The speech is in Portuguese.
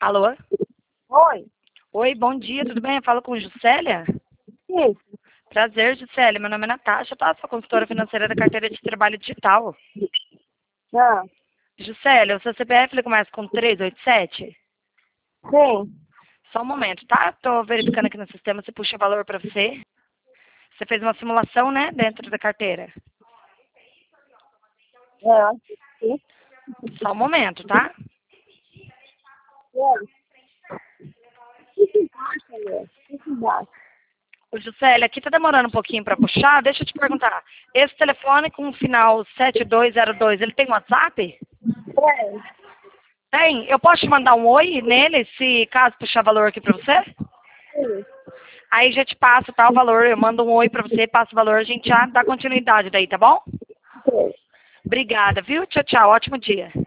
Alô? Oi? Oi, bom dia, tudo bem? Eu falo com Juscelia? Isso. Prazer, Juscelia. Meu nome é Natasha, tá? Sou consultora financeira da carteira de trabalho digital. Ah, Juscelia, o seu CPF ele começa com 387? sim. Só um momento, tá? Tô verificando aqui no sistema se puxa valor pra você. Você fez uma simulação, né, dentro da carteira. É, sim. Só um momento, tá? Fica embaixo, mulher. Fica embaixo. Ô, Juscelia, aqui tá demorando um pouquinho pra puxar. Deixa eu te perguntar. Esse telefone com o final 7202, ele tem WhatsApp? Peraí. Tem. Eu posso te mandar um oi nele, se caso puxar valor aqui pra você? Sim. Aí já te passo tal valor, eu mando um oi pra você, passo o valor, a gente já dá continuidade daí, tá bom? Sim. Obrigada, viu? Tchau, tchau. Ótimo dia.